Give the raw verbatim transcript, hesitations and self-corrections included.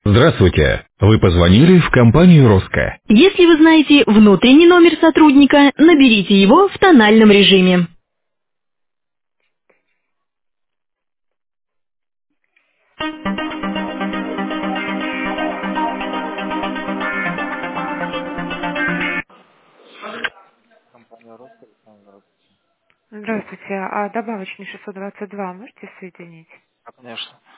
Здравствуйте. Вы позвонили в компанию «Роско». Если вы знаете внутренний номер сотрудника, наберите его в тональном режиме. Здравствуйте. А добавочный шестьсот двадцать два можете соединить?